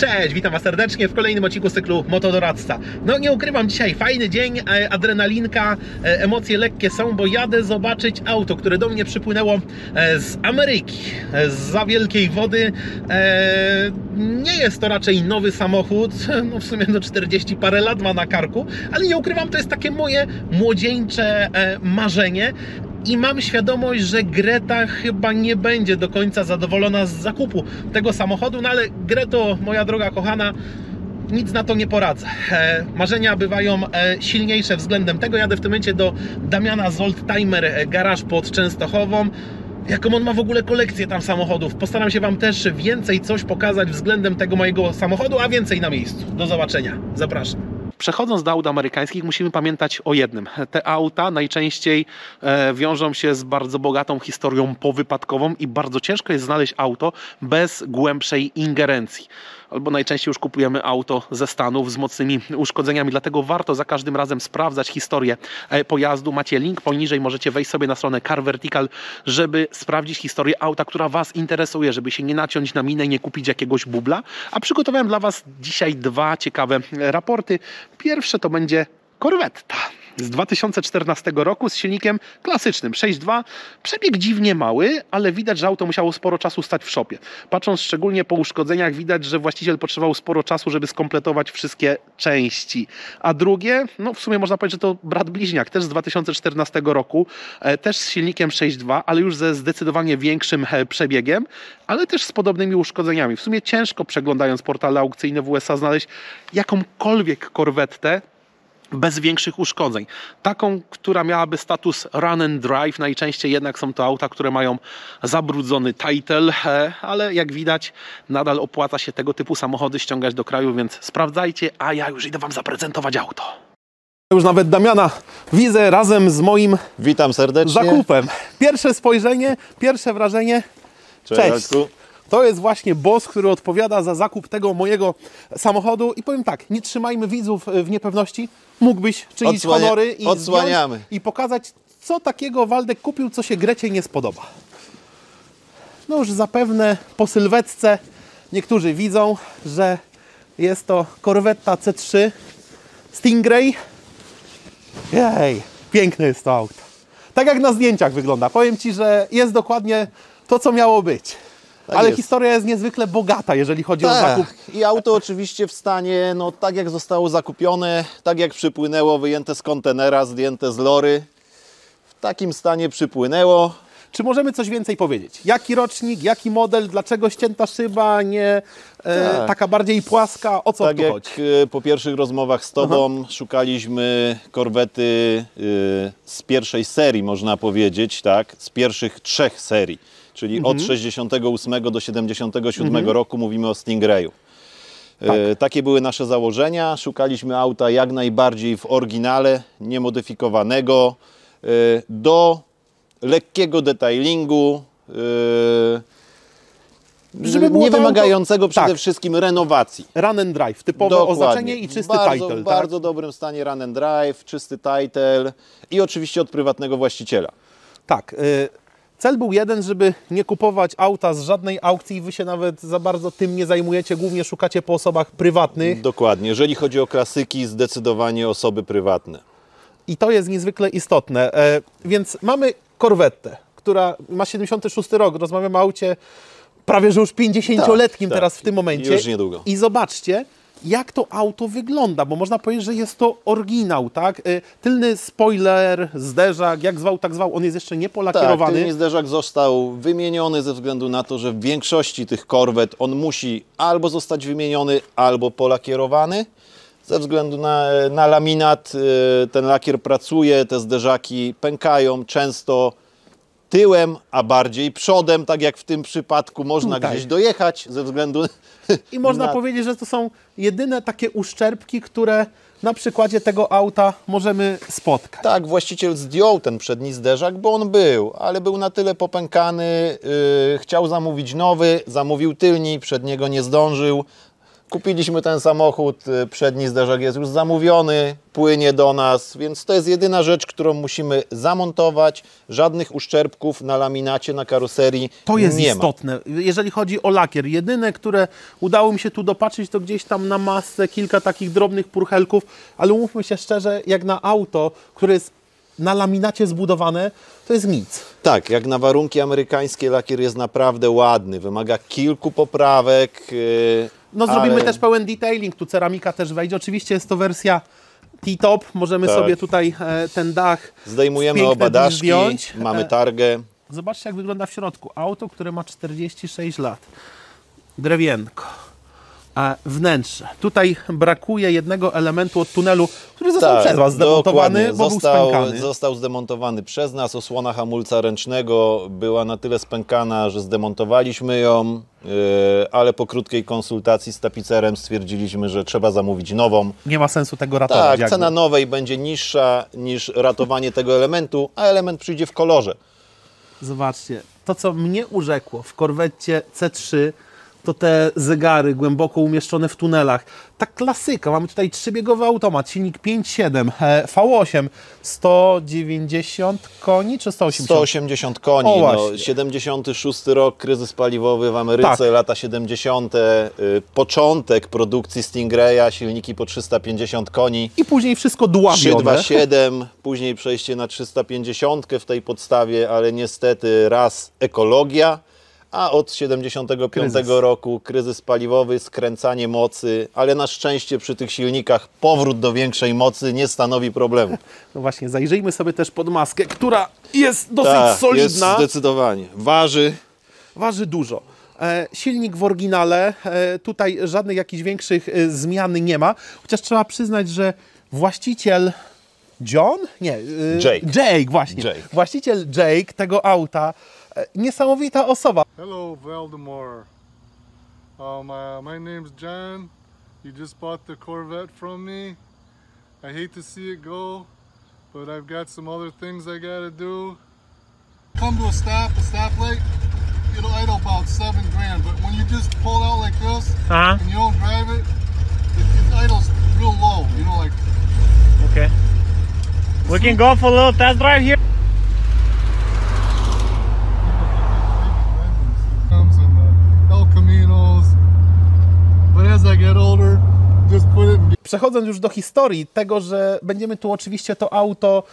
Cześć, witam Was serdecznie w kolejnym odcinku z cyklu Motodoradca. No nie ukrywam, dzisiaj fajny dzień, adrenalinka, emocje lekkie są, bo jadę zobaczyć auto, które do mnie przypłynęło z Ameryki, zza wielkiej wody. Nie jest to raczej nowy samochód, no w sumie 40 parę lat ma na karku, ale nie ukrywam, to jest takie moje młodzieńcze marzenie. I mam świadomość, że Greta chyba nie będzie do końca zadowolona z zakupu tego samochodu, no ale Greto, moja droga kochana, nic na to nie poradzę. Marzenia bywają silniejsze względem tego. Jadę w tym momencie do Damiana z Oldtimer Garage pod Częstochową. Jaką on ma w ogóle kolekcję tam samochodów. Postaram się Wam też więcej coś pokazać względem tego mojego samochodu, a więcej na miejscu. Do zobaczenia. Zapraszam. Przechodząc do aut amerykańskich, musimy pamiętać o jednym. Te auta najczęściej wiążą się z bardzo bogatą historią powypadkową i bardzo ciężko jest znaleźć auto bez głębszej ingerencji. Albo najczęściej już kupujemy auto ze Stanów z mocnymi uszkodzeniami, dlatego warto za każdym razem sprawdzać historię pojazdu. Macie link poniżej, możecie wejść sobie na stronę Car Vertical, żeby sprawdzić historię auta, która Was interesuje, żeby się nie naciąć na minę i nie kupić jakiegoś bubla. A przygotowałem dla Was dzisiaj dwa ciekawe raporty. Pierwsze to będzie Corvetta z 2014 roku z silnikiem klasycznym 6.2. Przebieg dziwnie mały, ale widać, że auto musiało sporo czasu stać w szopie. Patrząc szczególnie po uszkodzeniach, widać, że właściciel potrzebował sporo czasu, żeby skompletować wszystkie części. A drugie, no w sumie można powiedzieć, że to brat bliźniak, też z 2014 roku, też z silnikiem 6.2, ale już ze zdecydowanie większym przebiegiem, ale też z podobnymi uszkodzeniami. W sumie ciężko, przeglądając portale aukcyjne w USA, znaleźć jakąkolwiek Corvettę bez większych uszkodzeń. Taką, która miałaby status run and drive. Najczęściej jednak są to auta, które mają zabrudzony title, ale jak widać nadal opłaca się tego typu samochody ściągać do kraju, więc sprawdzajcie, a ja już idę Wam zaprezentować auto. Już nawet Damiana widzę razem z moim Witam serdecznie. zakupem. Pierwsze spojrzenie, pierwsze wrażenie. Cześć. To jest właśnie boss, który odpowiada za zakup tego mojego samochodu i powiem tak, nie trzymajmy widzów w niepewności. Mógłbyś czynić honory i odsłaniamy i pokazać, co takiego Waldek kupił, co się Grecie nie spodoba. No już zapewne po sylwetce niektórzy widzą, że jest to Corvetta C3 Stingray. Jej, piękne jest to auto. Tak jak na zdjęciach wygląda. Powiem Ci, że jest dokładnie to, co miało być. Tak ale jest. Historia jest niezwykle bogata, jeżeli chodzi o zakup. I auto oczywiście w stanie, no tak jak zostało zakupione, tak jak przypłynęło, wyjęte z kontenera, zdjęte z lory. W takim stanie przypłynęło. Czy możemy coś więcej powiedzieć? Jaki rocznik, jaki model, dlaczego ścięta szyba, nie taka bardziej płaska? O co Tak tu jak chodzi? po pierwszych rozmowach z Tobą szukaliśmy Corvety z pierwszej serii, można powiedzieć, tak? Z pierwszych 3 serii. Czyli od 68 do 77 roku mówimy o Stingrayu. Tak. Takie były nasze założenia. Szukaliśmy auta jak najbardziej w oryginale, niemodyfikowanego, do lekkiego detailingu, Żeby było nie to wymagającego auto, przede tak, wszystkim renowacji. Run and drive, typowe oznaczenie i czysty title. W bardzo dobrym stanie run and drive, czysty title i oczywiście od prywatnego właściciela. Tak. Cel był jeden, żeby nie kupować auta z żadnej aukcji i Wy się nawet za bardzo tym nie zajmujecie, głównie szukacie po osobach prywatnych. Dokładnie. Jeżeli chodzi o klasyki, zdecydowanie osoby prywatne. I to jest niezwykle istotne. Więc mamy Corvettę, która ma 76 rok. Rozmawiamy o aucie prawie że już 50-letnim tak. teraz w tym momencie. Już niedługo. I zobaczcie, jak to auto wygląda, bo można powiedzieć, że jest to oryginał, tak? Tylny spoiler, zderzak, jak zwał, tak zwał, on jest jeszcze nie polakierowany. Tak, tylny zderzak został wymieniony ze względu na to, że w większości tych Corvette on musi albo zostać wymieniony, albo polakierowany. Ze względu na laminat ten lakier pracuje, te zderzaki pękają często tyłem, a bardziej przodem, tak jak w tym przypadku można gdzieś dojechać ze względu I można powiedzieć, że to są jedyne takie uszczerbki, które na przykładzie tego auta możemy spotkać. Tak, właściciel zdjął ten przedni zderzak, bo on był, ale był na tyle popękany, chciał zamówić nowy, zamówił tylni, przedniego nie zdążył. Kupiliśmy ten samochód, przedni zderzak jest już zamówiony, płynie do nas, więc to jest jedyna rzecz, którą musimy zamontować. Żadnych uszczerbków na laminacie, na karoserii To jest nie ma. istotne. Jeżeli chodzi o lakier, jedyne, które udało mi się tu dopatrzyć, to gdzieś tam na masce kilka takich drobnych purchelków, ale umówmy się szczerze, jak na auto, które jest na laminacie zbudowane, to jest nic. Tak, jak na warunki amerykańskie lakier jest naprawdę ładny, wymaga kilku poprawek. No zrobimy ale też pełen detailing, tu ceramika też wejdzie. Oczywiście jest to wersja T-top, możemy Tak. sobie tutaj ten dach zdejmujemy piękne oba drzwi daszki, zdjąć. mamy targę. Zobaczcie, jak wygląda w środku. Auto, które ma 46 lat. Drewienko. Wnętrze. Tutaj brakuje jednego elementu od tunelu, który został przez Was zdemontowany, dokładnie. bo był spękany. Został zdemontowany przez nas. Osłona hamulca ręcznego była na tyle spękana, że zdemontowaliśmy ją, ale po krótkiej konsultacji z tapicerem stwierdziliśmy, że trzeba zamówić nową. Nie ma sensu tego ratować. Tak, jakby. cena nowej będzie niższa niż ratowanie tego elementu, a element przyjdzie w kolorze. Zobaczcie, to co mnie urzekło w Corvetcie C3, to te zegary głęboko umieszczone w tunelach. Ta klasyka, mamy tutaj trzybiegowy automat, silnik 5.7, V8, 190 koni czy 180? 180 koni, O, no, właśnie. 76 rok, kryzys paliwowy w Ameryce, Tak. lata 70., początek produkcji Stingraya, silniki po 350 koni. I później wszystko dławione. 327, później przejście na 350 w tej podstawie, ale niestety raz ekologia, a od 75 Kryzys. roku kryzys paliwowy, skręcanie mocy, ale na szczęście przy tych silnikach powrót do większej mocy nie stanowi problemu. No właśnie, zajrzyjmy sobie też pod maskę, która jest dosyć Tak, jest solidna. zdecydowanie. Waży. Waży dużo. Silnik w oryginale, tutaj żadnych jakichś większych zmian nie ma, chociaż trzeba przyznać, że właściciel John? Nie. Jake, właśnie. Jake. Właściciel Jake tego auta, niesamowita osoba. Hello, Valdemar. My name's John. You just bought the Corvette from me. I hate to see it go, but I've got some other things I gotta do. Come to a stoplight, it'll idle about $7,000, but when you just pull it out like this and you don't drive it, it idles real low, you know, like. Okay. We can go for a little test drive here. And the El Caminos, but as I get older, just put it in. Przechodząc już do historii tego, że będziemy tu oczywiście to auto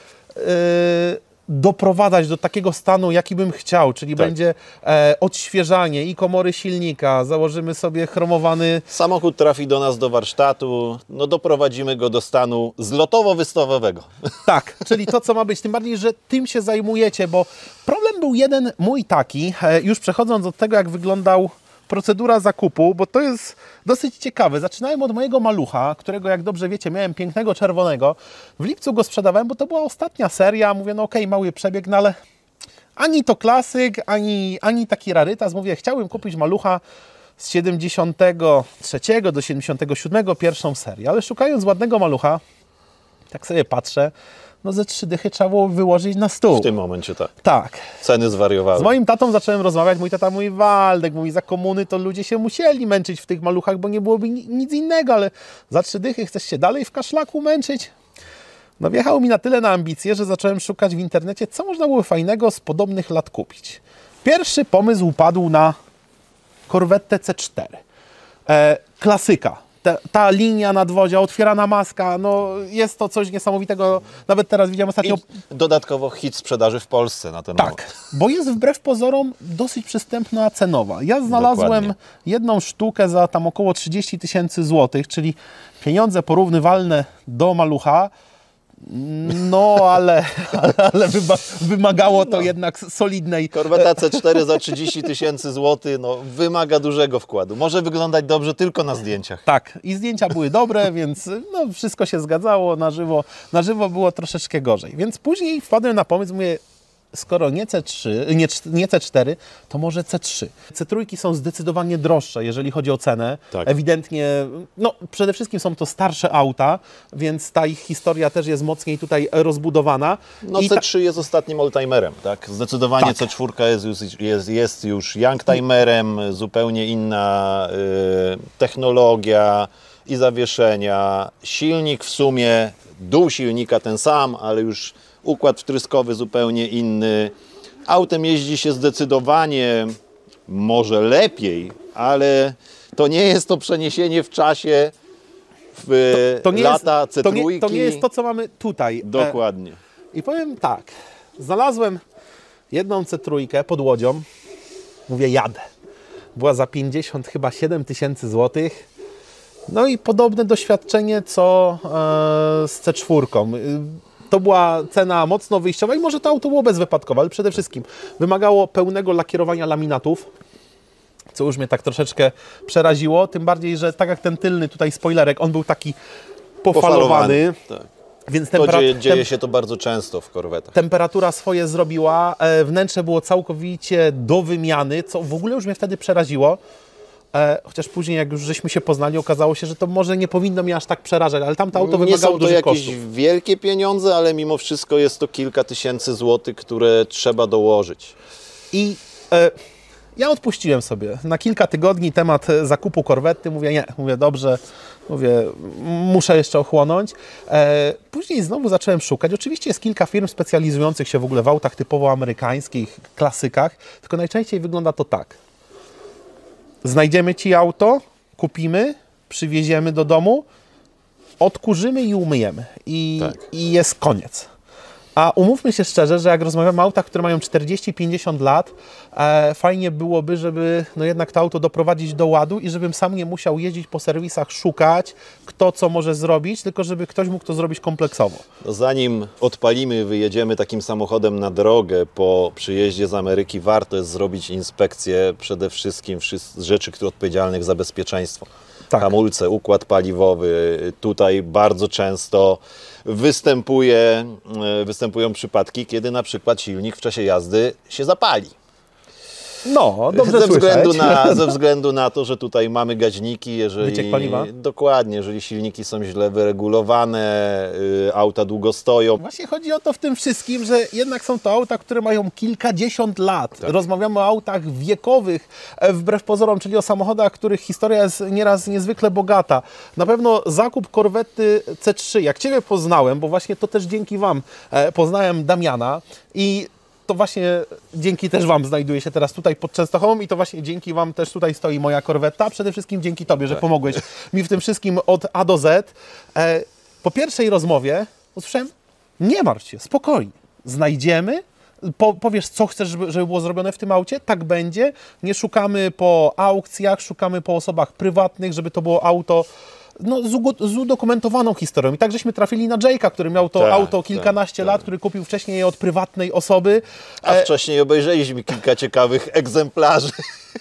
doprowadzać do takiego stanu, jaki bym chciał, czyli Tak. będzie odświeżanie i komory silnika, założymy sobie chromowany. Samochód trafi do nas do warsztatu, no doprowadzimy go do stanu zlotowo-wystawowego. Tak, czyli to, co ma być. Tym bardziej, że tym się zajmujecie, bo problem był jeden mój taki, już przechodząc od tego, jak wyglądał procedura zakupu, bo to jest dosyć ciekawe. Zaczynałem od mojego malucha, którego, jak dobrze wiecie, miałem pięknego czerwonego. W lipcu go sprzedawałem, bo to była ostatnia seria. Mówię, no okej, mały przebieg, no ale ani to klasyk, ani taki rarytas. Mówię, chciałbym kupić malucha z 73 do 77, pierwszą serię, ale szukając ładnego malucha, tak sobie patrzę, no ze 3 dychy trzeba było wyłożyć na stół. W tym momencie tak. Tak. Ceny zwariowały. Z moim tatą zacząłem rozmawiać, mój tata mówi, Waldek, mówi, za komuny to ludzie się musieli męczyć w tych maluchach, bo nie byłoby nic innego, ale za 3 dychy chcesz się dalej w kaszlaku męczyć? No wjechało mi na tyle na ambicje, że zacząłem szukać w internecie, co można było fajnego z podobnych lat kupić. Pierwszy pomysł padł na Corvette C4. Klasyka. Ta linia nadwozia, otwierana maska, no jest to coś niesamowitego. Nawet teraz widziałem ostatnio. I dodatkowo hit sprzedaży w Polsce na ten moment. Tak, bo jest wbrew pozorom dosyć przystępna cenowa. Ja znalazłem Dokładnie. jedną sztukę za tam około 30 000 złotych, czyli pieniądze porównywalne do malucha. No, ale wymagało to jednak solidnej. Corvette C4 za 30 000 złotych, no wymaga dużego wkładu. Może wyglądać dobrze tylko na zdjęciach. Tak, i zdjęcia były dobre, więc no, wszystko się zgadzało, na żywo było troszeczkę gorzej. Więc później wpadłem na pomysł, mówię, skoro nie C3, nie C4, to może C3. C3 są zdecydowanie droższe, jeżeli chodzi o cenę. Tak. Ewidentnie, no przede wszystkim są to starsze auta, więc ta ich historia też jest mocniej tutaj rozbudowana. No I C3 jest ostatnim oldtimerem, tak? Zdecydowanie Tak. C4 jest już youngtimerem, zupełnie inna technologia i zawieszenia. Silnik w sumie, dół silnika ten sam, ale już układ wtryskowy zupełnie inny. Autem jeździ się zdecydowanie może lepiej, ale to nie jest to przeniesienie w czasie w lata C3. To nie jest to, co mamy tutaj. Dokładnie. I powiem tak, znalazłem jedną C3 pod Łodzią, mówię jadę. Była za 50 chyba 7 tysięcy złotych. No i podobne doświadczenie co z C4. To była cena mocno wyjściowa i może to auto było bezwypadkowe, ale przede wszystkim wymagało pełnego lakierowania laminatów, co już mnie tak troszeczkę przeraziło, tym bardziej, że tak jak ten tylny tutaj spoilerek, on był taki pofalowany. Tak. Więc Dzieje się to bardzo często w korwetach. temperatura swoje zrobiła, wnętrze było całkowicie do wymiany, co w ogóle już mnie wtedy przeraziło. Chociaż później, jak już żeśmy się poznali, okazało się, że to może nie powinno mnie aż tak przerażać, ale tamto auto Nie wymagało są to dużych jakieś kosztów. wielkie pieniądze, ale mimo wszystko jest to kilka tysięcy złotych, które trzeba dołożyć. I ja odpuściłem sobie na kilka tygodni temat zakupu korwety. Mówię, nie, mówię, dobrze, mówię, muszę jeszcze ochłonąć. Później znowu zacząłem szukać. Oczywiście jest kilka firm specjalizujących się w ogóle w autach typowo amerykańskich, klasykach, tylko najczęściej wygląda to tak. Znajdziemy Ci auto, kupimy, przywieziemy do domu, odkurzymy i umyjemy. I jest koniec. A umówmy się szczerze, że jak rozmawiamy o autach, które mają 40-50 lat, fajnie byłoby, żeby no jednak to auto doprowadzić do ładu i żebym sam nie musiał jeździć po serwisach, szukać, kto co może zrobić, tylko żeby ktoś mógł to zrobić kompleksowo. No zanim odpalimy, wyjedziemy takim samochodem na drogę po przyjeździe z Ameryki, warto jest zrobić inspekcję przede wszystkim rzeczy, które odpowiedzialnych za bezpieczeństwo. Tak. Hamulce, układ paliwowy. Tutaj bardzo często występują przypadki, kiedy na przykład silnik w czasie jazdy się zapali. No, dobrze Ze względu na to, że tutaj mamy gaźniki, jeżeli... Wyciek paliwa? Dokładnie, jeżeli silniki są źle wyregulowane, auta długo stoją. Właśnie chodzi o to w tym wszystkim, że jednak są to auta, które mają kilkadziesiąt lat. Tak. Rozmawiamy o autach wiekowych, wbrew pozorom, czyli o samochodach, których historia jest nieraz niezwykle bogata. Na pewno zakup korwety C3, jak Ciebie poznałem, bo właśnie to też dzięki Wam poznałem Damiana i to właśnie dzięki też Wam znajduję się teraz tutaj pod Częstochową i to właśnie dzięki Wam też tutaj stoi moja korweta. Przede wszystkim dzięki Tobie, że pomogłeś mi w tym wszystkim od A do Z. Po pierwszej rozmowie usłyszałem, nie martw się, spokojnie, znajdziemy, powiesz co chcesz, żeby było zrobione w tym aucie, tak będzie. Nie szukamy po aukcjach, szukamy po osobach prywatnych, żeby to było auto no, z udokumentowaną historią. I tak żeśmy trafili na Jake'a, który miał to auto kilkanaście lat, który kupił wcześniej je od prywatnej osoby. A wcześniej obejrzeliśmy kilka ciekawych egzemplarzy.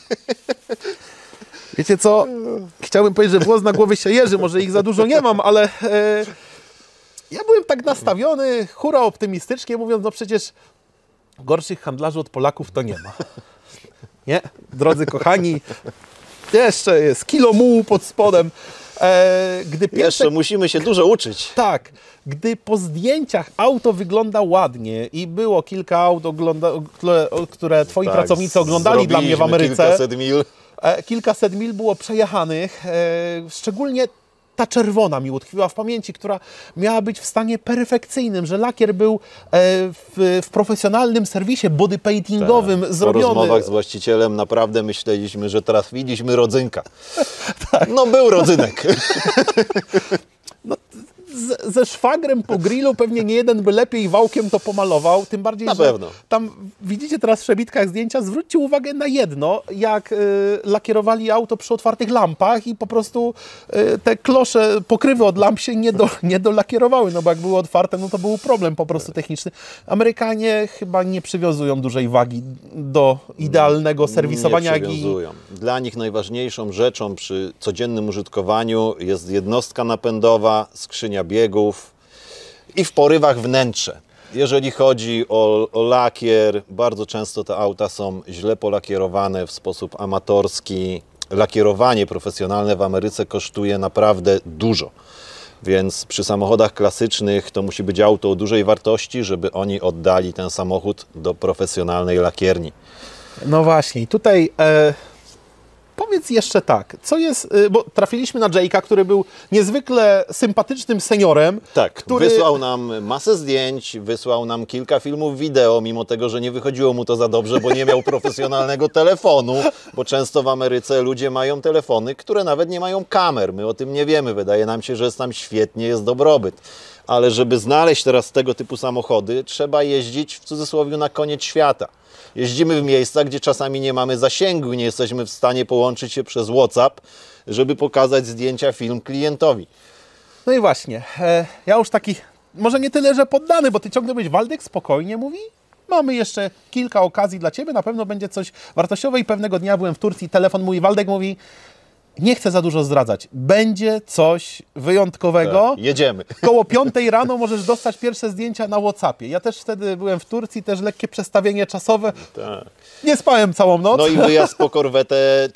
Wiecie co? Chciałbym powiedzieć, że włos na głowie się jeży, może ich za dużo nie mam, ale ja byłem tak nastawiony, hura optymistycznie, mówiąc, no przecież gorszych handlarzy od Polaków to nie ma. Nie? Drodzy kochani, jeszcze jest kilo mułu pod spodem. Jeszcze musimy się dużo uczyć. Tak, gdy po zdjęciach auto wygląda ładnie i było kilka aut, które Twoi pracownicy oglądali dla mnie w Ameryce. Kilkaset mil było przejechanych, szczególnie ta czerwona mi utkwiła w pamięci, która miała być w stanie perfekcyjnym, że lakier był w profesjonalnym serwisie bodypaintingowym zrobiony. Po rozmowach z właścicielem naprawdę myśleliśmy, że trafiliśmy rodzynka. No był rodzynek. No, ze szwagrem po grillu pewnie nie jeden by lepiej wałkiem to pomalował, tym bardziej, na że pewno. Tam widzicie teraz w przebitkach zdjęcia, zwróćcie uwagę na jedno, jak lakierowali auto przy otwartych lampach i po prostu te klosze, pokrywy od lamp się nie dolakierowały, no bo jak były otwarte, no to był problem po prostu techniczny. Amerykanie chyba nie przywiązują dużej wagi do idealnego serwisowania. Nie przywiązują. Dla nich najważniejszą rzeczą przy codziennym użytkowaniu jest jednostka napędowa, skrzynia biegów i w porywach wnętrze. Jeżeli chodzi o lakier, bardzo często te auta są źle polakierowane w sposób amatorski. Lakierowanie profesjonalne w Ameryce kosztuje naprawdę dużo. Więc przy samochodach klasycznych to musi być auto o dużej wartości, żeby oni oddali ten samochód do profesjonalnej lakierni. No właśnie, tutaj powiedz jeszcze tak, co jest, bo trafiliśmy na Jake'a, który był niezwykle sympatycznym seniorem. Tak, który... wysłał nam masę zdjęć, wysłał nam kilka filmów wideo, mimo tego, że nie wychodziło mu to za dobrze, bo nie miał profesjonalnego telefonu, bo często w Ameryce ludzie mają telefony, które nawet nie mają kamer. My o tym nie wiemy, wydaje nam się, że jest tam świetnie, jest dobrobyt. Ale żeby znaleźć teraz tego typu samochody, trzeba jeździć w cudzysłowie na koniec świata. Jeździmy w miejsca, gdzie czasami nie mamy zasięgu i nie jesteśmy w stanie połączyć się przez WhatsApp, żeby pokazać zdjęcia, film klientowi. No i właśnie, ja już taki, może nie tyle, że poddany, bo ty ciągle byś, Waldek spokojnie mówi, mamy jeszcze kilka okazji dla ciebie, na pewno będzie coś wartościowego i pewnego dnia byłem w Turcji, telefon mój, Waldek mówi, nie chcę za dużo zdradzać, będzie coś wyjątkowego. Tak, jedziemy. Koło 5 rano możesz dostać pierwsze zdjęcia na WhatsAppie. Ja też wtedy byłem w Turcji, też lekkie przestawienie czasowe. Tak. Nie spałem całą noc. No i wyjazd po korwetę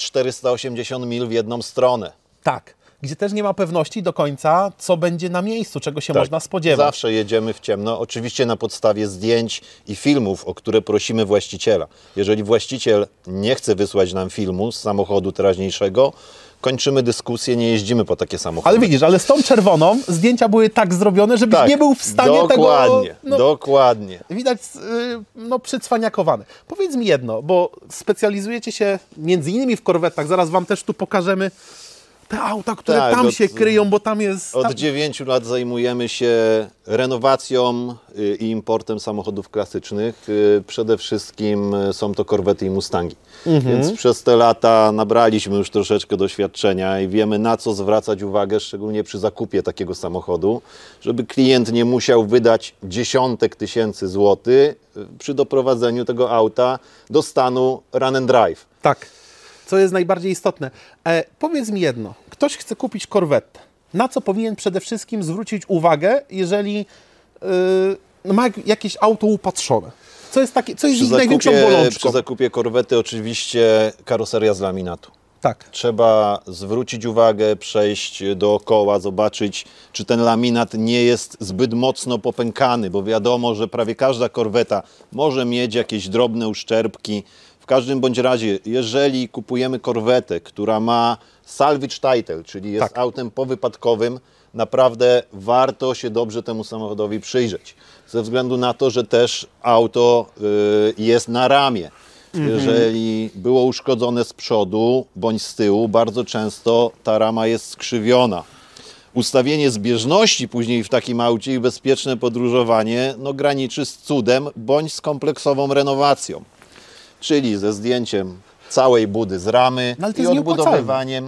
480 mil w jedną stronę. Tak, gdzie też nie ma pewności do końca, co będzie na miejscu, czego się można spodziewać. Zawsze jedziemy w ciemno, oczywiście na podstawie zdjęć i filmów, o które prosimy właściciela. Jeżeli właściciel nie chce wysłać nam filmu z samochodu teraźniejszego, kończymy dyskusję, nie jeździmy po takie samochody. Ale widzisz, ale z tą czerwoną zdjęcia były tak zrobione, żebyś nie był w stanie dokładnie, tego... No, dokładnie. widać, no, przycwaniakowane. Powiedz mi jedno, bo specjalizujecie się między innymi w korwetach, zaraz wam też tu pokażemy te auta, które Tak, tam się kryją, bo tam jest... Od 9 lat zajmujemy się renowacją i importem samochodów klasycznych. Przede wszystkim są to korwety i mustangi. Więc przez te lata nabraliśmy już troszeczkę doświadczenia i wiemy, na co zwracać uwagę, szczególnie przy zakupie takiego samochodu, żeby klient nie musiał wydać dziesiątek tysięcy złotych przy doprowadzeniu tego auta do stanu run and drive. Tak, co jest najbardziej istotne. Powiedz mi jedno, ktoś chce kupić korwetę, na co powinien przede wszystkim zwrócić uwagę, jeżeli ma jakieś auto upatrzone? Co jest ich największą bolączką? Przy zakupie korwety oczywiście karoseria z laminatu. Tak. Trzeba zwrócić uwagę, przejść dookoła, zobaczyć, czy ten laminat nie jest zbyt mocno popękany, bo wiadomo, że prawie każda korweta może mieć jakieś drobne uszczerbki. W każdym bądź razie, jeżeli kupujemy korwetę, która ma salvage title, czyli jest autem powypadkowym, naprawdę warto się dobrze temu samochodowi przyjrzeć. Ze względu na to, że też auto jest na ramie. Jeżeli było uszkodzone z przodu bądź z tyłu, bardzo często ta rama jest skrzywiona. Ustawienie zbieżności później w takim aucie i bezpieczne podróżowanie graniczy z cudem bądź z kompleksową renowacją. Czyli ze zdjęciem całej budy z ramy i odbudowywaniem.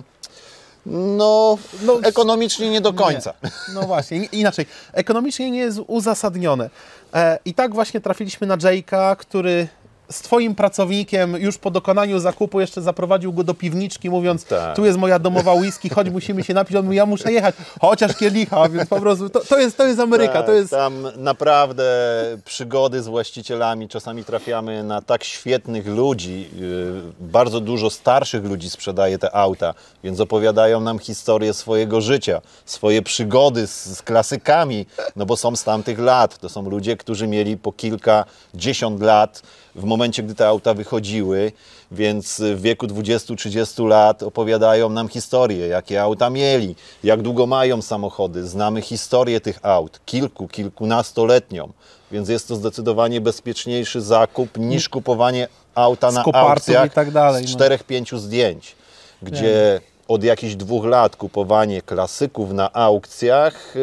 Ekonomicznie nie do końca. Nie. No właśnie, inaczej. Ekonomicznie nie jest uzasadnione. I tak właśnie trafiliśmy na Jake'a, który z twoim pracownikiem już po dokonaniu zakupu jeszcze zaprowadził go do piwniczki, mówiąc, tu jest moja domowa whisky, chodź, musimy się napić. On mówi, ja muszę jechać, chociaż kielicha, więc po prostu to jest Ameryka. Tak, to jest... Tam naprawdę przygody z właścicielami, czasami trafiamy na tak świetnych ludzi, bardzo dużo starszych ludzi sprzedaje te auta, więc opowiadają nam historię swojego życia, swoje przygody z klasykami, no bo są z tamtych lat. To są ludzie, którzy mieli po kilkadziesiąt lat w momencie, gdy te auta wychodziły, więc w wieku 20-30 lat opowiadają nam historię, jakie auta mieli, jak długo mają samochody. Znamy historię tych aut, kilkunastoletnią, więc jest to zdecydowanie bezpieczniejszy zakup niż kupowanie auta na aukcjach i tak dalej, z 4-5 zdjęć, gdzie od jakichś 2 lat kupowanie klasyków na aukcjach,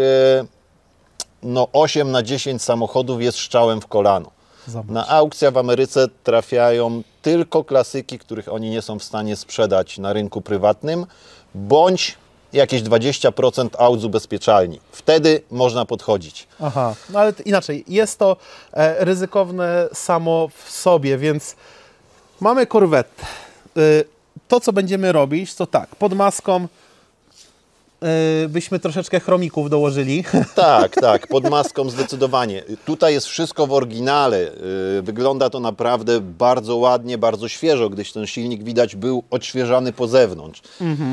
8 na 10 samochodów jest strzałem w kolano. Zobacz. Na aukcjach w Ameryce trafiają tylko klasyki, których oni nie są w stanie sprzedać na rynku prywatnym, bądź jakieś 20% aut z ubezpieczalni. Wtedy można podchodzić. Aha, no ale inaczej, jest to ryzykowne samo w sobie, więc mamy korwetę. To, co będziemy robić, to tak, pod maską byśmy troszeczkę chromików dołożyli. Tak, tak, pod maską zdecydowanie. Tutaj jest wszystko w oryginale. Wygląda to naprawdę bardzo ładnie, bardzo świeżo, gdyż ten silnik widać był odświeżany po zewnątrz.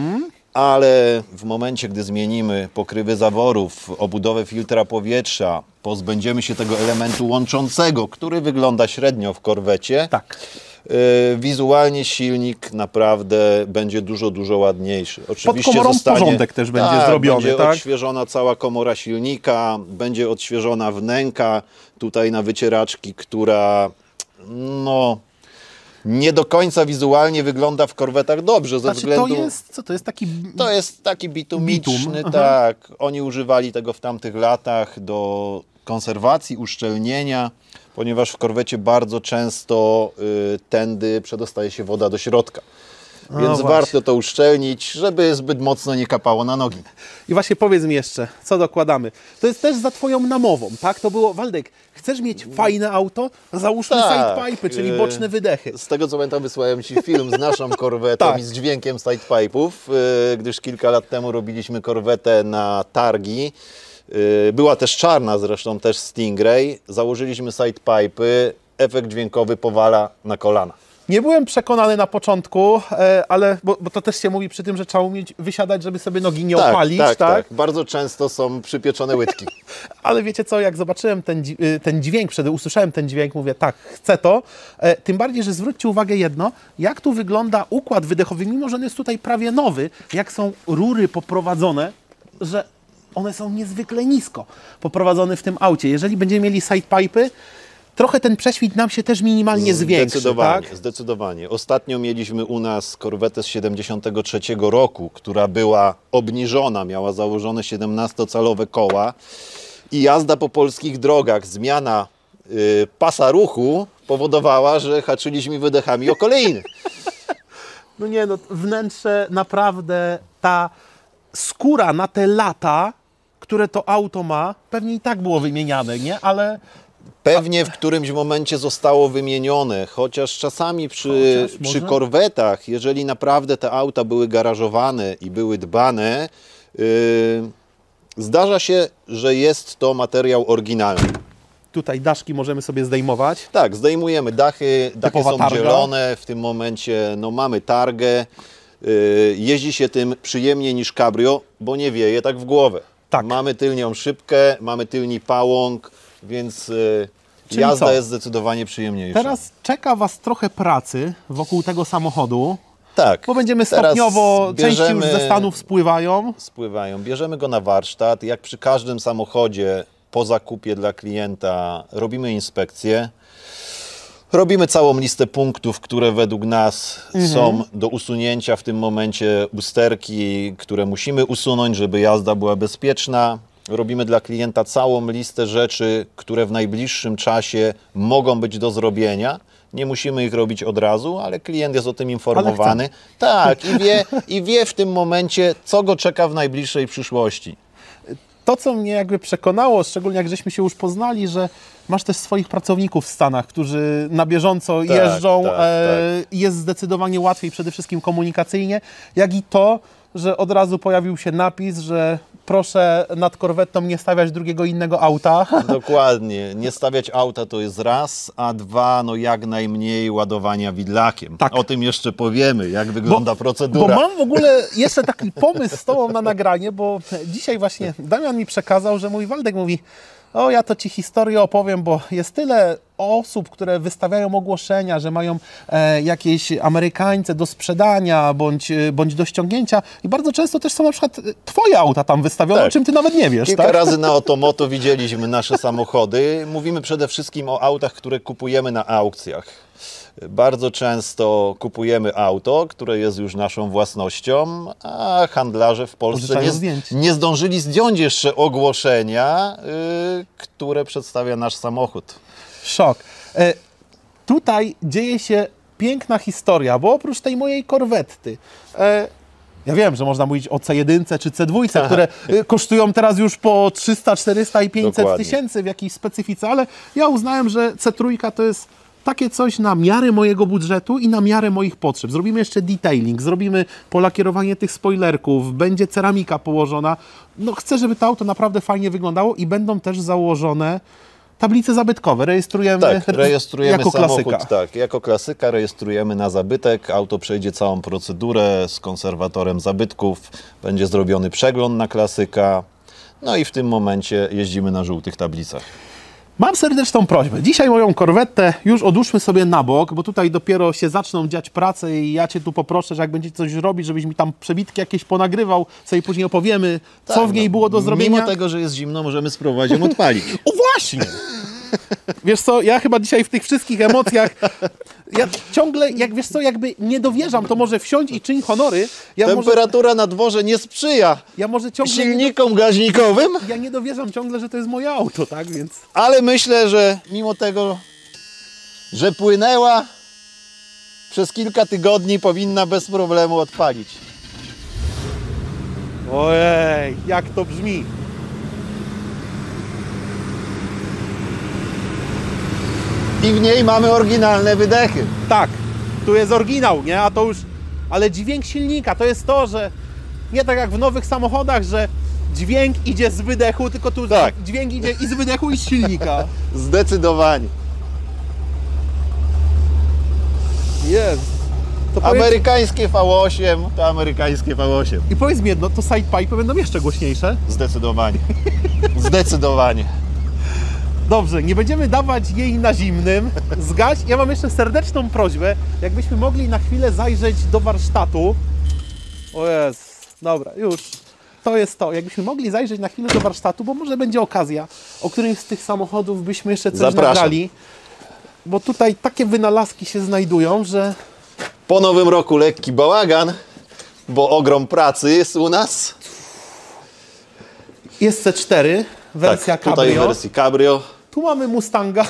Ale w momencie, gdy zmienimy pokrywy zaworów, obudowę filtra powietrza, pozbędziemy się tego elementu łączącego, który wygląda średnio w korwecie. Tak. Wizualnie silnik naprawdę będzie dużo ładniejszy. Oczywiście Pod komorą porządek też będzie zrobiony, będzie tak? odświeżona cała komora silnika, będzie odświeżona wnęka tutaj na wycieraczki, która no nie do końca wizualnie wygląda w korwetach dobrze ze względu... To jest taki... To jest taki bitumiczny, tak. Oni używali tego w tamtych latach do konserwacji, uszczelnienia, ponieważ w korwecie bardzo często tędy przedostaje się woda do środka. Więc warto to uszczelnić, żeby zbyt mocno nie kapało na nogi. I właśnie powiedz mi jeszcze, co dokładamy. To jest też za twoją namową, tak? To było, Waldek, chcesz mieć fajne auto? Załóżmy sidepipe'y, czyli boczne wydechy. Z tego co pamiętam, wysłałem Ci film z naszą korwetą i z dźwiękiem sidepipe'ów, gdyż kilka lat temu robiliśmy korwetę na targi. Była też czarna zresztą, też Stingray. Założyliśmy sidepipe'y, efekt dźwiękowy powala na kolana. Nie byłem przekonany na początku, ale bo to też się mówi przy tym, że trzeba umieć wysiadać, żeby sobie nogi nie opalić, tak? Bardzo często są przypieczone łydki. Ale wiecie co, jak zobaczyłem ten dźwięk, usłyszałem ten dźwięk, mówię, tak, chcę to. Tym bardziej, że zwróćcie uwagę jedno, jak tu wygląda układ wydechowy, mimo że on jest tutaj prawie nowy, jak są rury poprowadzone, że one są niezwykle nisko poprowadzone w tym aucie. Jeżeli będziemy mieli sidepipe'y, trochę ten prześwit nam się też minimalnie zwiększy. Zdecydowanie, tak? zdecydowanie. Ostatnio mieliśmy u nas korwetę z 73 roku, która była obniżona, miała założone 17-calowe koła i jazda po polskich drogach, zmiana pasa ruchu powodowała, że haczyliśmy wydechami o kolejny. No nie, no wnętrze naprawdę, ta skóra na te lata, które to auto ma, pewnie i tak było wymieniane, nie? Ale... Pewnie w którymś momencie zostało wymienione, chociaż czasami przy korwetach, jeżeli naprawdę te auta były garażowane i były dbane, zdarza się, że jest to materiał oryginalny. Tutaj daszki możemy sobie zdejmować. Tak, zdejmujemy dachy są targa. zielone, w tym momencie no, mamy targę, jeździ się tym przyjemniej niż cabrio, bo nie wieje tak w głowę. Tak. Mamy tylnią szybkę, mamy tylni pałąk, więc jazda jest zdecydowanie przyjemniejsza. Teraz czeka Was trochę pracy wokół tego samochodu, tak, bo będziemy stopniowo, części już ze Stanów spływają. Bierzemy go na warsztat, jak przy każdym samochodzie po zakupie dla klienta robimy inspekcję. Robimy całą listę punktów, które według nas są do usunięcia w tym momencie, usterki, które musimy usunąć, żeby jazda była bezpieczna. Robimy dla klienta całą listę rzeczy, które w najbliższym czasie mogą być do zrobienia. Nie musimy ich robić od razu, ale klient jest o tym informowany. Tak, i wie w tym momencie, co go czeka w najbliższej przyszłości. To, co mnie jakby przekonało, szczególnie jak żeśmy się już poznali, że masz też swoich pracowników w Stanach, którzy na bieżąco jeżdżą, jest zdecydowanie łatwiej, przede wszystkim komunikacyjnie, jak i to, że od razu pojawił się napis, że proszę nad korwetą nie stawiać drugiego innego auta. Dokładnie, nie stawiać auta to jest raz, a dwa, no jak najmniej ładowania widlakiem. Tak. O tym jeszcze powiemy, jak wygląda procedura. Bo mam w ogóle jeszcze taki pomysł z Tobą na nagranie, bo dzisiaj właśnie Damian mi przekazał, że mój Waldek mówi, o ja to Ci historię opowiem, bo jest tyle osób, które wystawiają ogłoszenia, że mają jakieś Amerykańce do sprzedania bądź do ściągnięcia i bardzo często też są na przykład Twoje auta tam wystawione, o czym Ty nawet nie wiesz. Kilka razy na Otomoto widzieliśmy nasze samochody. Mówimy przede wszystkim o autach, które kupujemy na aukcjach. Bardzo często kupujemy auto, które jest już naszą własnością, a handlarze w Polsce nie zdążyli zdjąć jeszcze ogłoszenia, które przedstawia nasz samochód. Szok. Tutaj dzieje się piękna historia, bo oprócz tej mojej korwetty, ja wiem, że można mówić o C1 czy C2, które kosztują teraz już po 300, 400 i 500 tysięcy w jakiejś specyfice, ale ja uznałem, że C3 takie coś na miarę mojego budżetu i na miarę moich potrzeb. Zrobimy jeszcze detailing, zrobimy polakierowanie tych spoilerków, będzie ceramika położona. No chcę, żeby to auto naprawdę fajnie wyglądało i będą też założone tablice zabytkowe. Rejestrujemy, rejestrujemy jako samochód, klasyka. tak, jako klasyka rejestrujemy na zabytek. Auto przejdzie całą procedurę z konserwatorem zabytków. Będzie zrobiony przegląd na klasyka. No i w tym momencie jeździmy na żółtych tablicach. Mam serdeczną prośbę. Dzisiaj moją korwetę już odłóżmy sobie na bok, bo tutaj dopiero się zaczną dziać prace i ja Cię tu poproszę, że jak będziecie coś robić, żebyś mi tam przebitki jakieś ponagrywał, sobie później opowiemy, co w niej było do zrobienia. Mimo tego, że jest zimno, możemy spróbować ją odpalić. O właśnie! Wiesz co, ja chyba dzisiaj w tych wszystkich emocjach, ja ciągle, jak wiesz co, jakby nie dowierzam, to może wsiądź i czyń honory. Temperatura na dworze nie sprzyja Ja może ciągle silnikom gaźnikowym, ja nie dowierzam ciągle, że to jest moje auto, tak? Więc ale myślę, że mimo tego, że płynęła, przez kilka tygodni powinna bez problemu odpalić. ojej, jak to brzmi. I w niej mamy oryginalne wydechy. Tak, tu jest oryginał, nie? A to już, ale dźwięk silnika to jest to, że nie tak jak w nowych samochodach, że dźwięk idzie z wydechu, tylko tu Tak. dźwięk idzie i z wydechu, i z silnika. Zdecydowanie. Jest. To powiedz, Amerykańskie V8 to amerykańskie V8. I powiedz mi jedno, to sidepipe będą jeszcze głośniejsze? Zdecydowanie. Zdecydowanie. Dobrze, nie będziemy dawać jej na zimnym. Zgaś. Ja mam jeszcze serdeczną prośbę, jakbyśmy mogli na chwilę zajrzeć do warsztatu. O jest, dobra, już. To jest to. Jakbyśmy mogli zajrzeć na chwilę do warsztatu, bo może będzie okazja, o którymś z tych samochodów byśmy jeszcze coś Zapraszam. nagrali. Bo tutaj takie wynalazki się znajdują, że Po nowym roku lekki bałagan, bo ogrom pracy jest u nas. jest C4, wersja Tak, tutaj w cabrio. wersji cabrio. Tu mamy Mustanga.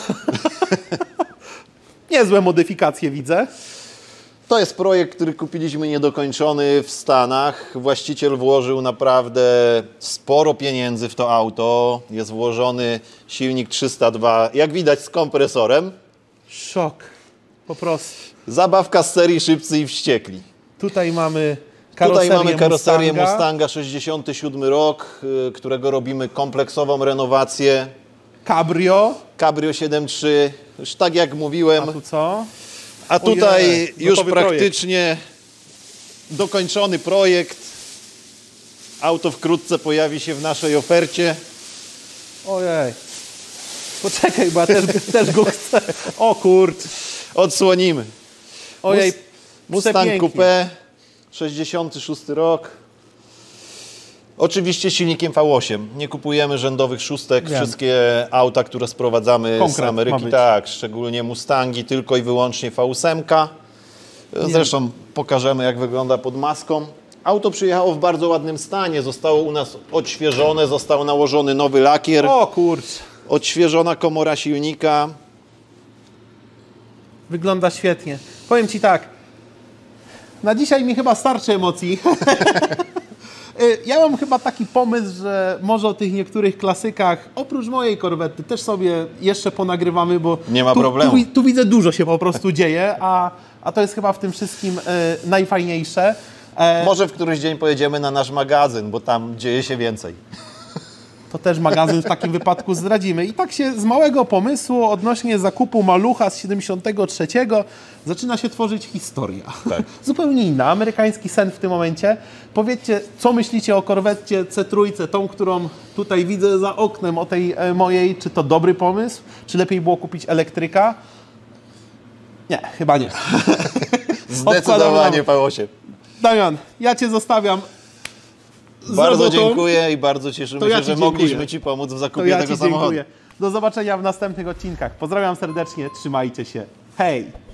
Niezłe modyfikacje widzę. To jest projekt, który kupiliśmy niedokończony w Stanach. Właściciel włożył naprawdę sporo pieniędzy w to auto. Jest włożony silnik 302, jak widać z kompresorem. Szok. Po prostu. Zabawka z serii Szybcy i Wściekli. Tutaj mamy Tutaj mamy karoserię Mustanga. Mustanga 67 rok, którego robimy kompleksową renowację. Cabrio. Cabrio 7.3, już tak jak mówiłem. A tu co? A tutaj Ojej, już gotowy praktycznie dokończony projekt. Auto wkrótce pojawi się w naszej ofercie. Ojej. Poczekaj, bo ja też go chcę. O kurcz. Odsłonimy. Ojej. Mustang przepięknie. Coupé, 66 rok. Oczywiście silnikiem V8. Nie kupujemy rzędowych szóstek. Wiem. Wszystkie auta, które sprowadzamy Konkret z ma Ameryki, być. tak, szczególnie Mustangi, tylko i wyłącznie V8. Zresztą pokażemy, jak wygląda pod maską. Auto przyjechało w bardzo ładnym stanie. Zostało u nas odświeżone, został nałożony nowy lakier, O kurcz. odświeżona komora silnika. Wygląda świetnie. Powiem Ci tak. Na dzisiaj mi chyba starczy emocji. Ja mam chyba taki pomysł, że może o tych niektórych klasykach, oprócz mojej korwety, też sobie jeszcze ponagrywamy, bo Nie ma problemu. Tu widzę, dużo się po prostu dzieje, a to jest chyba w tym wszystkim najfajniejsze. Może w któryś dzień pojedziemy na nasz magazyn, bo tam dzieje się więcej. To też magazyn w takim wypadku zdradzimy. I tak się z małego pomysłu odnośnie zakupu malucha z 73 zaczyna się tworzyć historia. Tak. Zupełnie inna, amerykański sen w tym momencie. Powiedzcie, co myślicie o korwetcie C3, tą, którą tutaj widzę za oknem, o tej mojej. Czy to dobry pomysł? Czy lepiej było kupić elektryka? Nie, chyba nie. Zdecydowanie V8. Damian, ja Cię zostawiam z Bardzo robotą. dziękuję i bardzo cieszymy To ja się, Ci że dziękuję. mogliśmy Ci pomóc w To zakupie ja tego Ci samochodu. dziękuję. Do zobaczenia w następnych odcinkach. Pozdrawiam serdecznie, trzymajcie się. Hej!